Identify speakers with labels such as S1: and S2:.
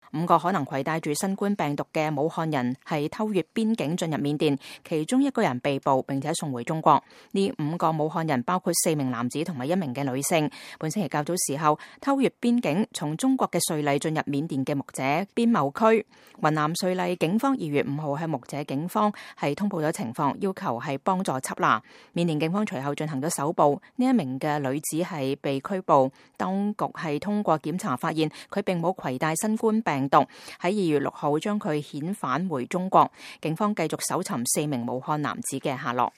S1: 5個可能攜帶住新冠病毒嘅武漢人係偷越邊境進入緬甸，其中1個人被捕並且送回中國。呢5個武漢人包括4名男子同埋1名嘅女性。本星期較早時候偷越邊境從中國嘅瑞麗進入緬甸嘅牧者邊貿區，雲南瑞麗警方2月5號向牧者警方係通報咗情況，要求係幫助緝拿。緬甸警方隨後進行咗搜捕，呢1名嘅女子係被拘捕，當局係通過檢查發現佢並冇攜帶新冠病毒，喺2月6號將佢遣返回中國。警方繼續搜尋4名武漢男子嘅下落。